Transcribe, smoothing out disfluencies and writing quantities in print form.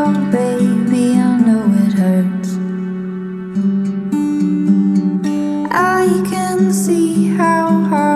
baby, I know it hurts. I can see how hard